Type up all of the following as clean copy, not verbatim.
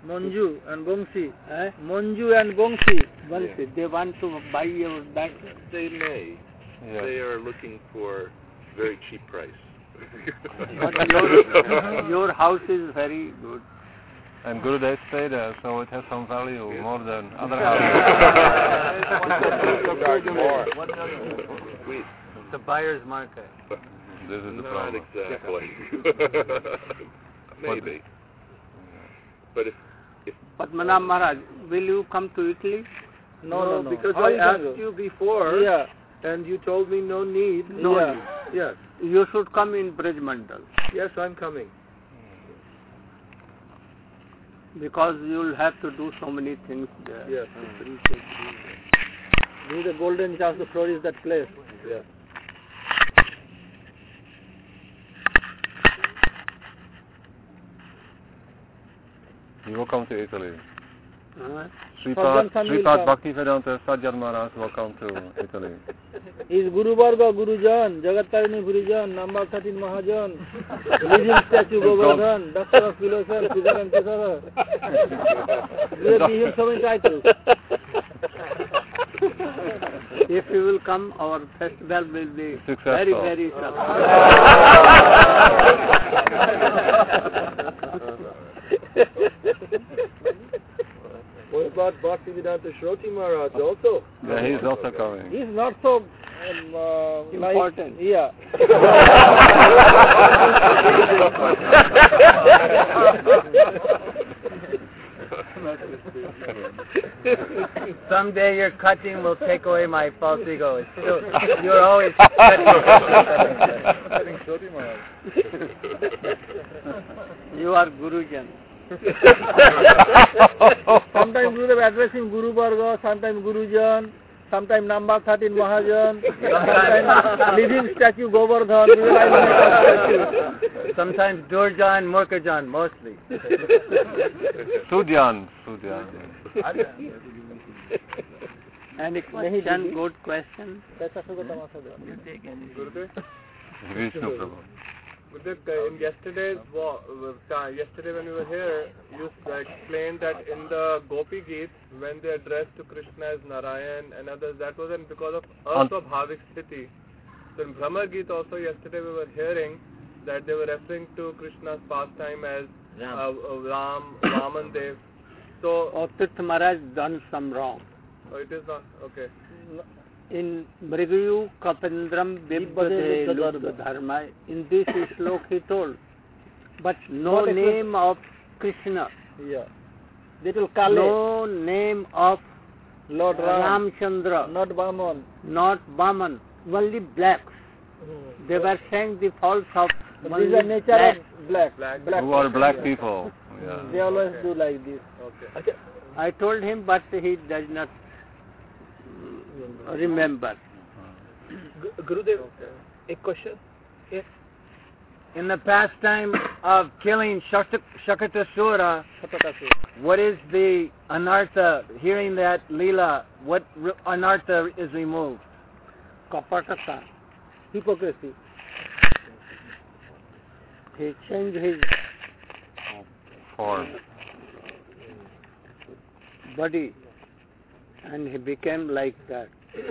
Manju and Bongsi. Manju and Bongsi. They want to buy your back. They may. Yeah. They are looking for very cheap price. But your house is very good. And Gurudev stay there, so it has some value more than other houses. It's a buyer's market. This is the Not problem. exactly. Maybe. But if But Manam Maharaj, will you come to Italy? No, because How I you asked gonna go? you before, and you told me no need. No need. Yes. You should come in Braj Mandal. Yes, I'm coming. Because you'll have to do so many things there. Yes. This is a golden chance to flourish that place. yeah. You will come to Italy. Sajjan San will Sripad come. Bhaktivedanta Sajjan Maharaj will come to Italy. Is Guru Varga Gurujan, Jagat Tarini Gurujan, Namba 13 Mahajan, Living Statue Govardhan, Doctor of Philosophy, Siddhar and Kisara. We have given so many titles. If you will come, our festival will be Successful. very, very successful. What about Bhaktivedanta Shroti Maharaj also? Yeah, he's also coming. He's not so Important. Yeah. Someday your cutting will take away my false ego. It's still, you're always cutting. You are Gurujan. Sometimes we are addressing Guru Varga, sometimes Gurujan, sometimes Namba 13 Mahajan, sometimes Living Statue Govardhan. Sometimes Durjan, Murkajan, mostly. Sudyan. Any question? Good question? Vishnu Prabhu. Yesterday when we were here, you explained that in the Gopi Geet, when they addressed to Krishna as Narayan and others, that wasn't because of Aswabhavik Sthiti. So in Brahma Geet also yesterday we were hearing that they were referring to Krishna's pastime as Ram, Vaman Dev. So, Tirtha Maharaj done some wrong. oh, it is not, okay. In Mrigayu Kapindram Vibhade Lubdha Dharma, in this slok he told, but no name of Krishna, Little Kale, no name of Lord Ram, Ramchandra, not Vaman. not Vaman, only blacks. They were saying the faults of These only are nature black. of black. Who are black people. Yeah. They always do like this. Okay. I told him, but he does not remember. Gurudev, a question? Yes. In the pastime of killing Shakatasura, what is the anartha? Hearing that Leela, what anartha is removed? Kapatata. Hypocrisy. He changed his Form. body and he became like that.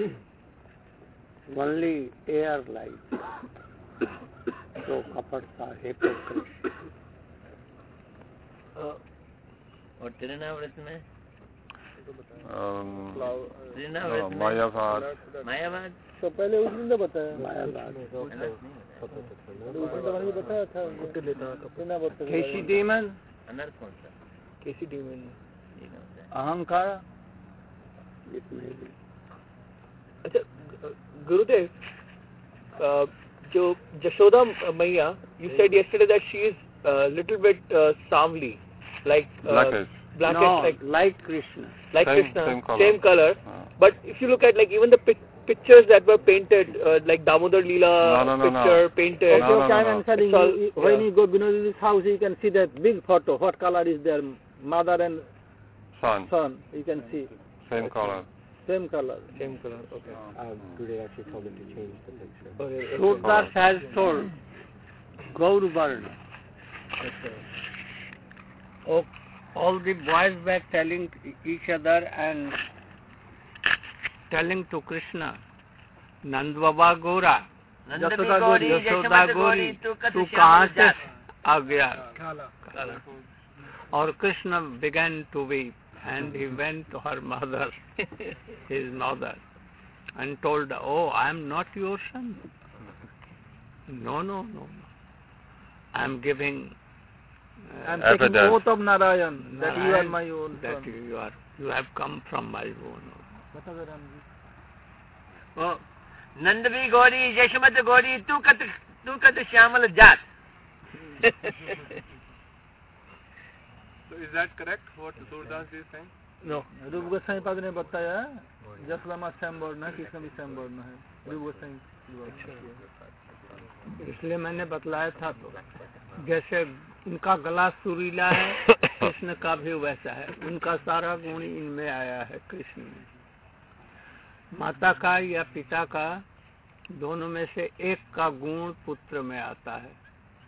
Only air like. So kapata, hypocrisy. और त्रिनाव्रत में Mayavad. मायावाद तो पहले उस दिन तो बताया बताया था Keshi demon, अनर्थ कौन सा केसी demon ahankara. It may be. अच्छा गुरुदेव जो जशोदा मैया you said yesterday that she is little bit savli like Blackish. blackish No, like Krishna. like Same- Krishna same color. but if you look at like even the pictures that were painted like Damodar Leela No. picture painted No, no, no, I'm no. answering you, when you go below this house you can see that big photo what color is there mother and Sun. son you can see Same color. same color okay Today actually told him to change the picture. okay. Surdas has told Gauravarna. all the boys were telling each other and telling to Krishna, Nand Baba Gora, Yashoda Gori, Yashoda Gori, tu kahan se aa gaya? Or Krishna began to weep, and he went to her mother, his mother, and told her, oh, I am not your son. No. I am giving I'm taking Evidence. oath of Narayan that you are Narayan, my own that son. you have come from my own. Oh, Nandvi Gori, Yashoda Gori, tu kat Shyamal Jat. So is that correct? What Surdas is saying? No. रूप गोसाई पाद ने बताया यशोदा माँ श्याम वर्ण है, कृष्ण भी श्याम वर्ण है, रूप गोसाई। इसलिए मैंने बतलाया था, तो जैसे उनका गला सुरीला है, कृष्ण का भी वैसा है, उनका सारा गुण इनमें आया है कृष्ण में। माता का या पिता का, दोनों में से एक का गुण पुत्र में आता है।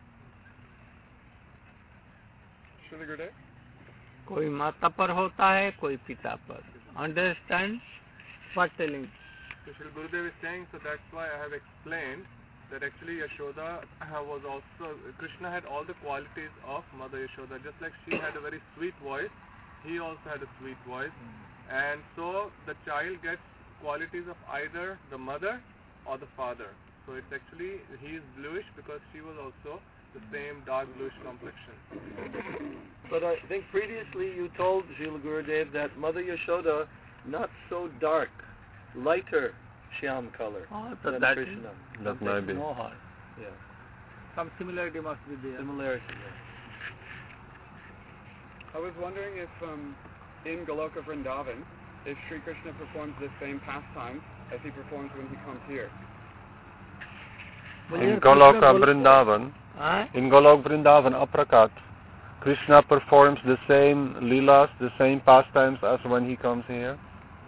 कोई माता पर होता है, कोई पिता पर। Understand what telling? So Shri Gurudev is saying, so that's why I have explained that actually Yashoda was also, Krishna had all the qualities of Mother Yashoda. Just like she had a very sweet voice, he also had a sweet voice. And so the child gets qualities of either the mother or the father. So it's actually, he is bluish because she was also the same dark bluish complexion. But I think previously you told Srila Gurudev that Mother Yashoda, not so dark, lighter Shyam color so than that Krishna. That might be. no harm. Yeah. Some similarity must be there. Similarity. I was wondering if in Goloka Vrindavan, if Sri Krishna performs the same pastimes as he performs when he comes here. In Goloka Vrindavan, Aprakat, Krishna performs the same leelas, the same pastimes as when he comes here.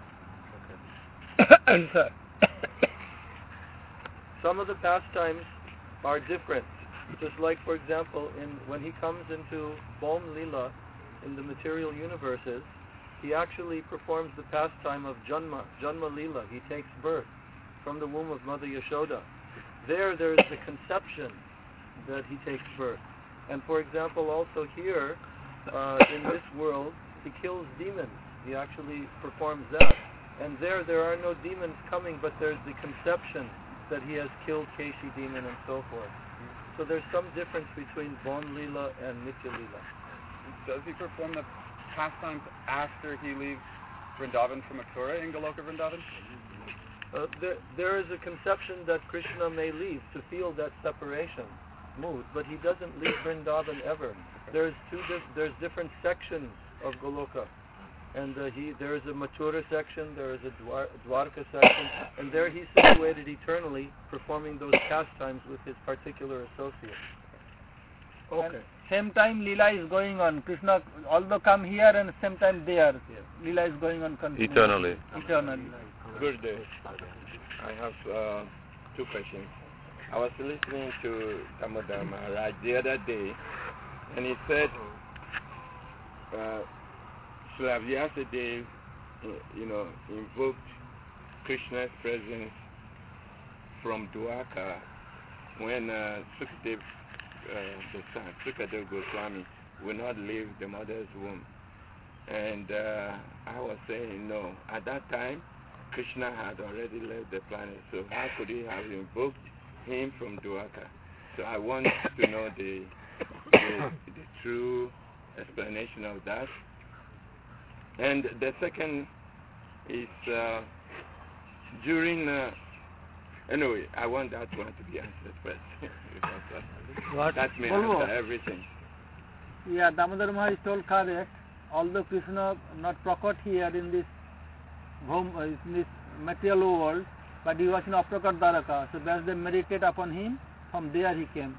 Answer. Some of the pastimes are different. Just like, for example, when he comes into Bom Leela in the material universes, he actually performs the pastime of Janma Leela. He takes birth from the womb of Mother Yashoda. There is the conception that he takes birth. And for example, also here, in this world, he kills demons. He actually performs that. And there are no demons coming, but there's the conception that he has killed Keshi demon and so forth. So there's some difference between Bon Leela and Nitya Leela. Does he perform the pastimes after he leaves Vrindavan from Mathura in Goloka Vrindavan? There is a conception that Krishna may leave to feel that separation mood, but he doesn't leave Vrindavan ever. There's different sections of Goloka. And there is a Mathura section, there is a Dwarka section, and there he's situated eternally, performing those pastimes with his particular associates. Okay. And same time Leela is going on. Krishna although come here and same time there. Yes. Leela is going on continuously. Eternally. Good day. I have two questions. I was listening to Damodar Maharaj the other day, and he said, Srila Vyasadeva, invoked Krishna's presence from Dwarka when Sukadev, the son, Sukadev Goswami, would not leave the mother's womb. And I was saying, no, at that time, Krishna had already left the planet, so how could he have invoked him from Dwarka? So I want to know the true explanation of that. And the second is during, anyway, I want that one to be answered first. Because that may answer everything. Yeah, Damodar Maharaj told correct. Although Krishna not procut here in this material world, but he was in Aprakat Dwaraka. So that's the meditate upon him. From there he came.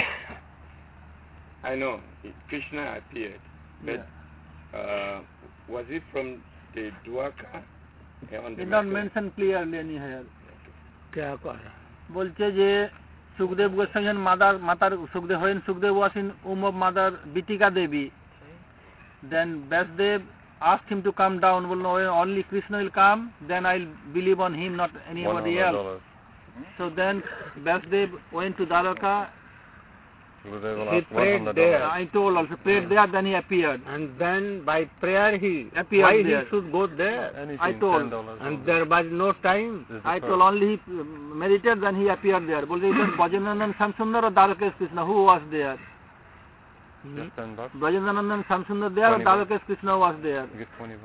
I know Krishna appeared, but was it from the Dwarka? He not mention clearly anywhere. क्या कह रहा? बोलते जे Sukhdev Goswami मातार Sukhdev was in womb of mother Bitika Devi. Then Vasudev asked him to come down. Well, no, only Krishna will come. Then I'll believe on him, not anybody else. $100. So then Vasudev went to Dwaraka. Gurudev will He ask prayed $100. there. I told also prayed there. Then he appeared. And then by prayer he Appeared why there. he should go there? Anything, I told. $10. And there was no time. This is the I first. told only he meditated. Then he appeared there. Well, either Bhajanandan Samsundar or Dwaraka's Krishna. Who was there? Just $10. Bhajanandan Samsundar there or 20 bucks. Dwaraka's Krishna was there? Give $20.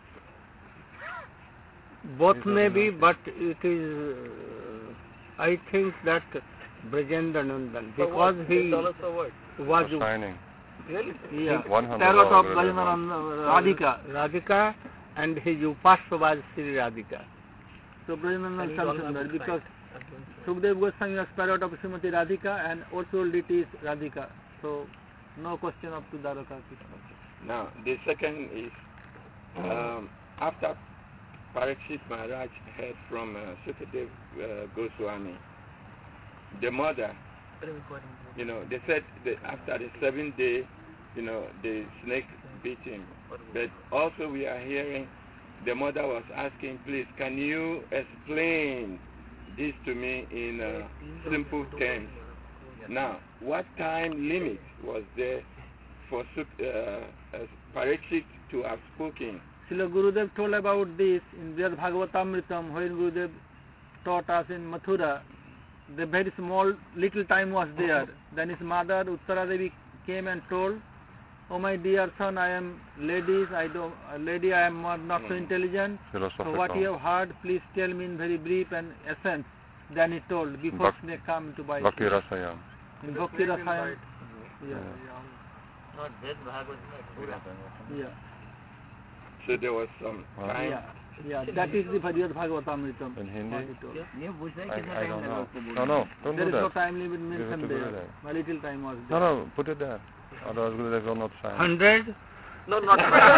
Both may be, but it is, I think that Brajendanandan, because he $10 for what? was For shining. Really? Yeah. $100 Tarot of Gurudev Bhajanandan Radhika. Radhika, and his Upasya was Sri Radhika. So Brajanandan Samsundar, because Sukdev Goswami was parrot of Srimati Radhika and also deity is Radhika. So no question up to Dwaraka Krishna. Now, the second is after Parikshit Maharaj heard from Sukadev Goswami, the mother, they said that after the 7th day, the snake bit him. But also we are hearing the mother was asking, please, can you explain this to me in simple terms? Now, what time limit was there for Parikshit to have spoken? Srila Gurudev told about this in Vyad Bhagavatamritam, when Gurudev taught us in Mathura. The very small little time was there. Then his mother Uttara Devi came and told, "Oh my dear son, I am lady. I am not so intelligent. So what you have heard, please tell me in very brief and essence." Then he told before snake come to bite. Bhakti Rasayam. In Bhakti Rasayam. Yeah. Not this Bhagavad. Yeah. So there was some time. Yeah. Yeah. That is the Vyad Bhagavatamritam. In Hindi? What he told. I don't know. No, don't There do is no that. time limit Give it mentioned to there. Gurudev. My little time was there. No, put it there. Otherwise Gurudev will not sign. 100? No, not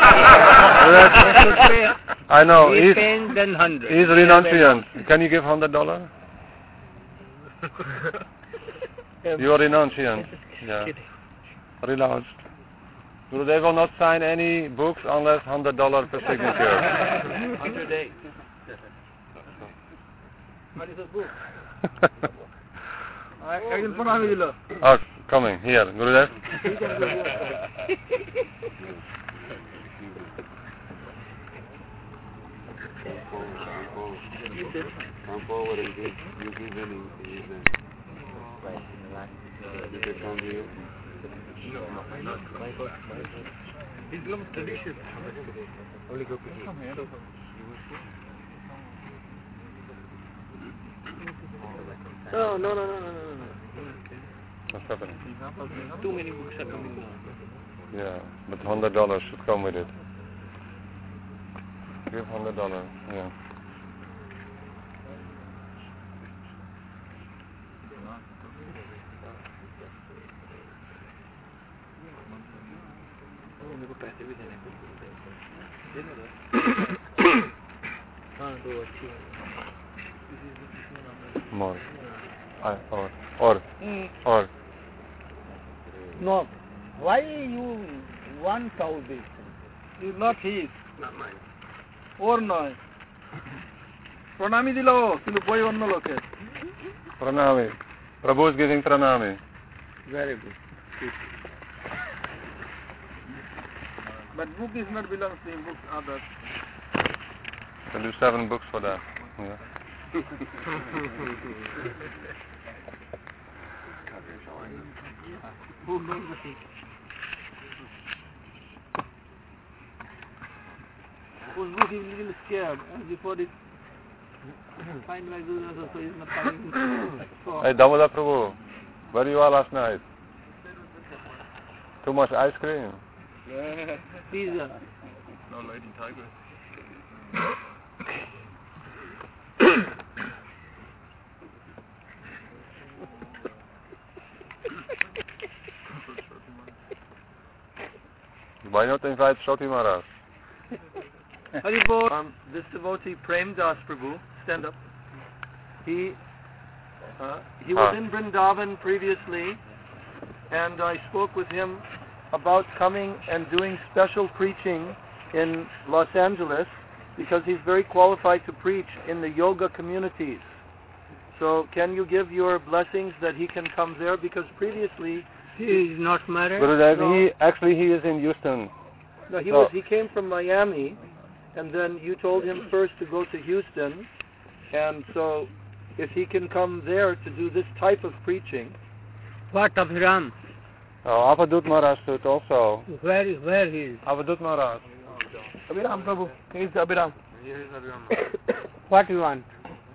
I know. He He's paying then 100. renunciant. Can you give $100? You are renunciant. Yeah. Relaxed. Gurudev will not sign any books unless $100 per signature. 108. What is the book? একদিন প্রণামী দিল Oh, coming here, Gurudev. Come forward and you give any. You can come here. It becomes tradition. No. What's happening? Too many books are coming now. Yeah, but $100 should come with it. Give $100. Yeah. मेरे को पैसे भी देने हाँ तो अच्छी है More. Or. No. Why you want all this? It's not his. not mine ওর নয় প্রণামী দিল কিন্তু বই অন্য লোকের Pranami. Prabhu is giving pranami. Very good. but book is not belongs to him, book others. Can do 7 books for that. Yeah. Who knows the thing? Whose book is little scared and before it find my Guru so he's not coming. Hey, Damodar Prabhu, where you are last night? Too much ice cream. Pizza. No, Lady Tiger. Why not invite Shoti Maharaj? This devotee Prem Das Prabhu, stand up. He was in Vrindavan previously, and I spoke with him about coming and doing special preaching in Los Angeles because he's very qualified to preach in the yoga communities. So can you give your blessings that he can come there? Because previously he is not married. Gurudev, No. he is in Houston. No, So- he came from Miami, and then you told him first to go to Houston, and so if he can come there to do this type of preaching. What Abhiram? Oh, Avadut Maharaj stood also. Where he is? Avadut Maharaj. Abhiram Prabhu, he is Abhiram. What you want?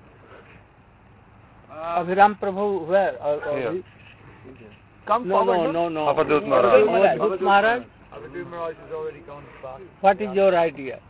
Abhiram Prabhu, where? Here. Come No. Avadut Maharaj. Avadut Maharaj. Avadut Maharaj has already gone back. What is your idea?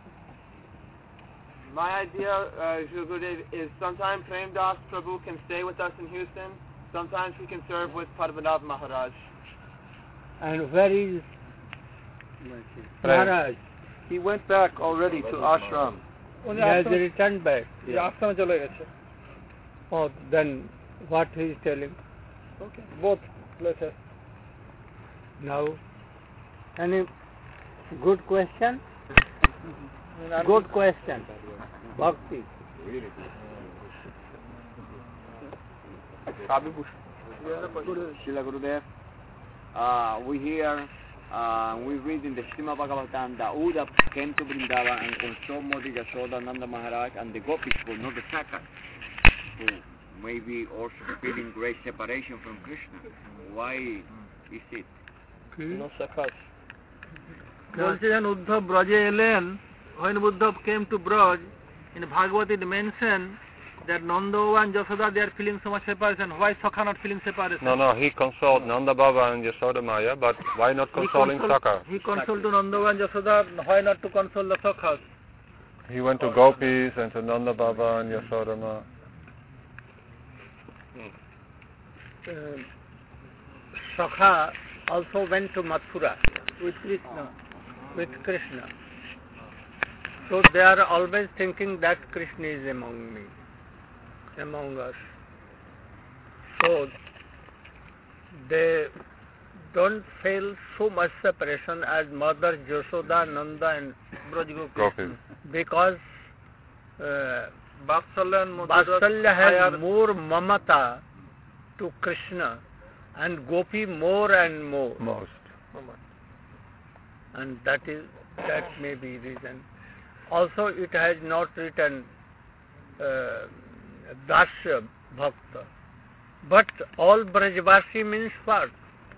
My idea, Shri Gurudev, is sometimes Prem Das Prabhu can stay with us in Houston. Sometimes he can serve with Padmanabh Maharaj. And where is Maharaj? He went back already to ashram. He has returned back. Yeah. Oh, then what he is telling? Okay. Both places. Now, any good question? Good question. Bhakti. Srila Gurudev, we hear, we read in the Srimad Bhagavatam that Uddhava came to Vrindavan and consoled Modi, Yashoda, Nanda Maharaj, and the gopis were not the Sakas, who maybe also feeling great separation from Krishna. Why is it? No sakas. বলছেন উদ্ধব ব্রজে এলেন when Uddhav came to Braj in Bhagavad it mentioned that Nanda and Yashoda they are feeling so much separation. Why Sakha not feeling separation? No, he consoled Nanda Baba and Yashoda Maya, but why not consoling Sakha? He consoled to Nanda and Yashoda. Why not to console the Sakhas? He went to Gopis and to Nanda Baba and Yashoda Ma. Sakha also went to Mathura with Krishna. So they are always thinking that Krishna is among us. So they don't feel so much separation as Mother Yashoda, Nanda and Gopis. because Vatsalya has more mamata to Krishna and Gopi more and more. Most. And that may be reason. Also it has not written Dasya Bhakta. But all Brajvasi means what?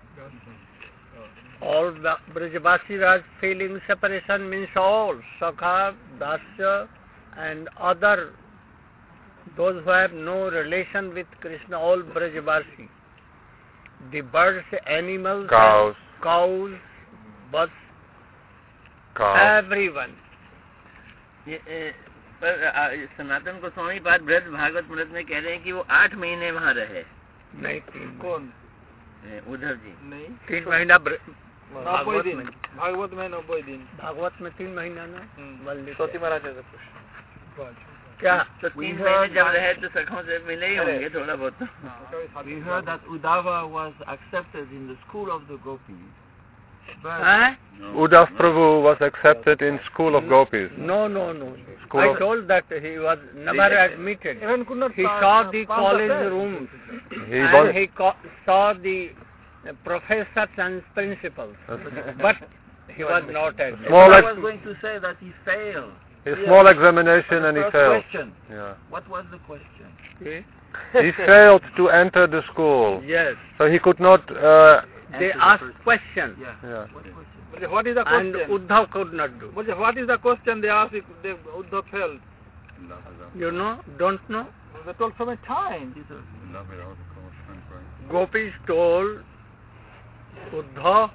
All Brajvasi are feeling separation means all. Sakha, Dasya and other, those who have no relation with Krishna, all Brajvasi. The birds, animals, Cows, birds, everyone. पर सनातन गोस्वामी बात ब्रज भागवत मृत में कह रहे हैं कि वो 8 महीने वहाँ रहे। नहीं, कौन? उद्धव जी नहीं, 3 महीना 90 दिन। भागवत में 90 दिन। भागवत में 3 महीना ना स्वती महाराज ऐसा क्या? तो 3 महीने जब रहे तो सखों से मिले ही होंगे थोड़ा बहुत तो। We heard that Uddhava was accepted in the school of the gopis. Uddhav Prabhu was accepted in school of Gopis. No. School I of- told that he was never admitted. He saw the college rooms He and was, he saw the professors and principals, but he was not admitted. Small I ex- was going to say that he failed. a small examination and he First failed. question. Yeah. What was the question? Okay? He failed to enter the school, Yes, so he could not. they asked questions Yeah. What is the and question? Uddhav could not do. What is the question they asked if Uddhav failed? You know? Don't know? They told so many times. Gopis told Uddhav,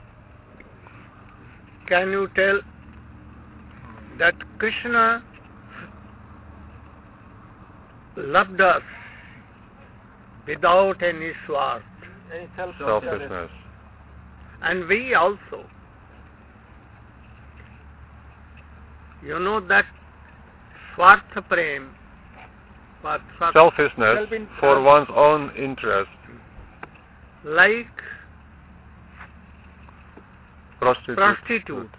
can you tell that Krishna loved us without any swarth, Any Selfishness. and we also. You know that swartha prem, Selfishness for one's own interest. like prostitute.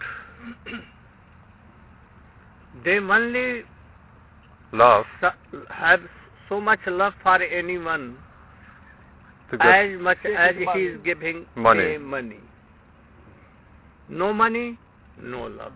They only Love. have so much love for anyone To get as much as he is giving money. money. No money, no love.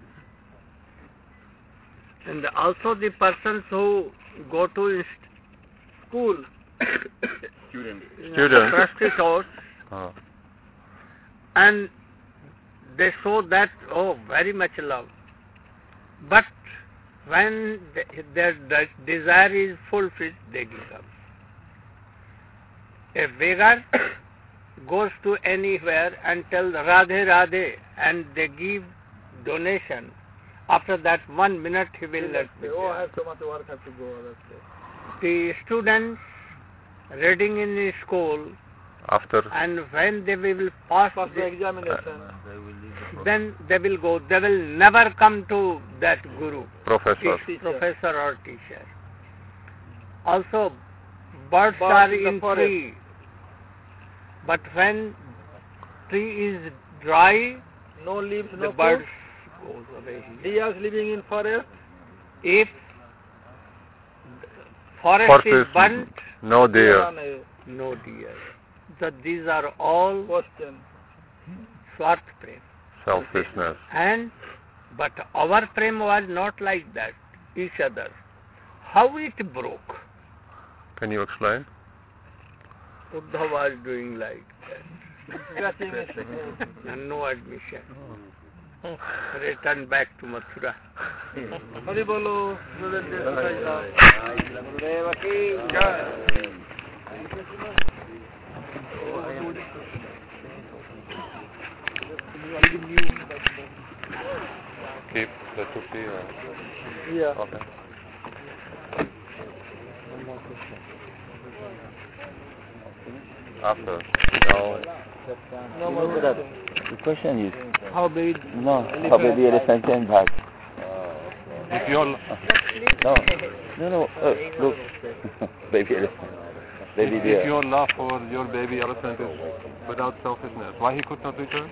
And also the persons who go to school, Students. prostitutes, Oh. and they show that, oh, very much love. But when their desire is fulfilled, they give up. A beggar goes to anywhere and tells Radhe Radhe, and they give donation. After that 1 minute he will let me. Oh, I have so much work, I have to go. That's it. The students reading in the school, After. and when they will pass Pass the the examination. then they will go. They will never come to that guru, Professor. professor or teacher. Also, birds are in the in forest. tree, but when tree is dry, No leaves, the no birds food. goes away. Deers living in forest. If forest Forest is burnt, No deer. Run away. no deer. So these are all Question. swart prem. Selfishness. But our prem was not like that, each other. How it broke? Can you explain? Buddha was doing like that. Scratching his head. And no admission. Return back to Mathura. Hari bolo. Gurudeva ki jai. Keep the tutti. Yeah. Okay. After. No. No more that. The question is, How big? no, how big the elephant came back? If you're No, look, baby elephant, baby if deer. your love for your baby elephant is without selfishness, why he could not return?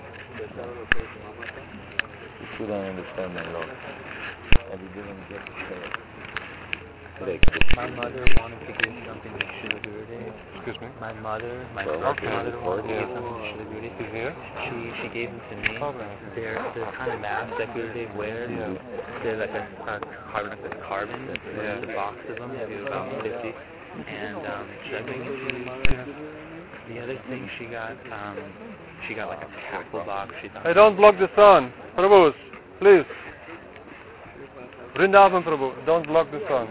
You still don't understand my love, and you didn't get to say it. My mother wanted to give something to Srila Gurudev. Excuse me? My mother, my Well, birth okay. mother wanted to Yeah. give something to Srila Gurudev. He's here? She gave them to me. Okay. They're the kind of masks that Gurudev wears. Yeah. They're like a carbon. There's a box of them. They do about 50. And should I bring them to you? The other thing she got like a tackle box. She thought. Hey, don't block the sun. Prabhu, please. Vrindavan Prabhu, don't block the sun.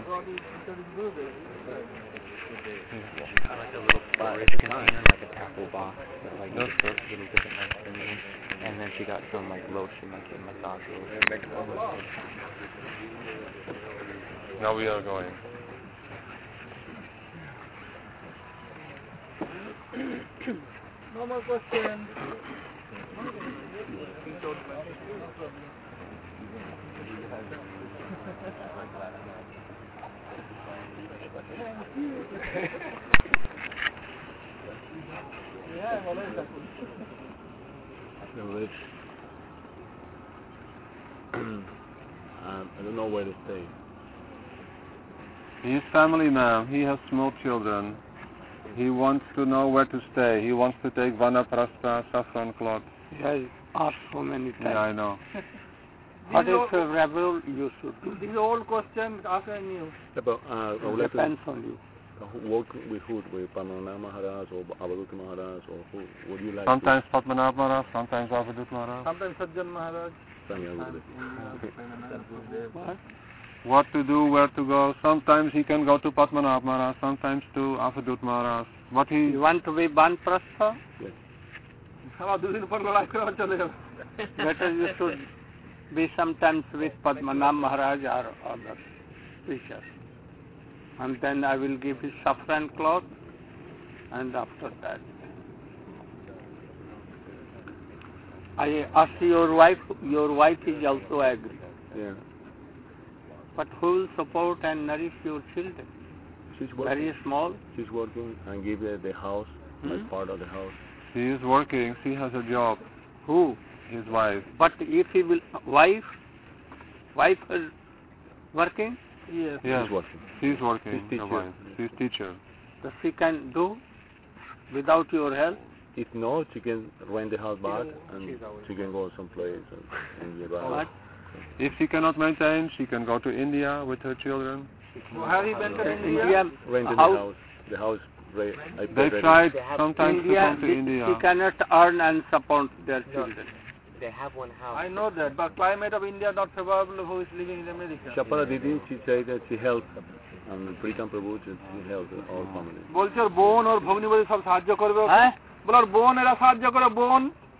She got like a little storage container, like a tackle box, that like That's good. little different medicines in. And then she got some like lotion, like a massage lotion. Now we are going. No more question. I don't know where to stay. He is family man. He has small children. He wants to know where to stay. He wants to take vanaprastha, saffron cloth. He has asked so many times. Yeah, I know. What is favorable you should do? This is old question. Ask I knew. But I would like to Depends on you. work with who? With Padmanabha Maharaj or Avaduta Maharaj, or who? What do you like? Sometimes Padmanabha Maharaj, sometimes Avadut Maharaj. Sometimes Sajjan Maharaj. What to do, where to go. Sometimes he can go to Padmanabha Maharaj, sometimes to Avadut Maharaj. What he... You want to be Banprastha? Better you should be sometimes with Padmanabha Maharaj or other teachers. And then I will give his saffron cloth, and after that I ask your wife is also agree. Yeah. But who will support and nourish your children? She's working. Very small. She's working and give her the house, like part of the house. She is working, she has a job. Who? his wife. But if he will, wife is working? Yes. Yes, He's working. she's working. She's the teacher. wife. She's teacher. So she can do without your help? If not, she can rent the house back and she can go someplace and get back. What? If she cannot maintain, she can go to India with her children. Have you been to India? India, Renting how? the house. They tried sometimes to come to India. She cannot earn and support their children. They have one house. I know that, but climate of India not favorable who is living in America. Shapara Didi, she said that she helped, and Pritam Prabhu, she helped all family. বলছে ওর বোন ওর ভগ্নিপতি সব সাহায্য করবে ওকে। বলে ওর বোন এরা সাহায্য করে বোন।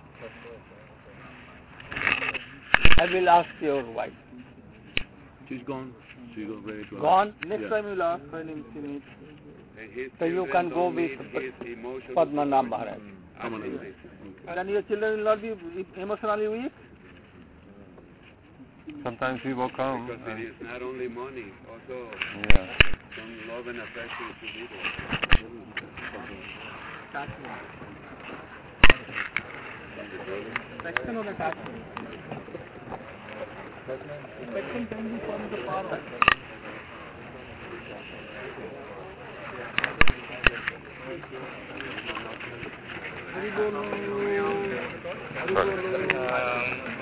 I will ask your wife. She's gone. She got ready to. Gone? Next time you'll ask when she meets. So you can go with Padmanabh Maharaj. And your children will not be emotionally weak? Sometimes he will come. Because it is not only money, also some love and affection to be there. Section of attachment. Section can be from the power of Hari Bolo.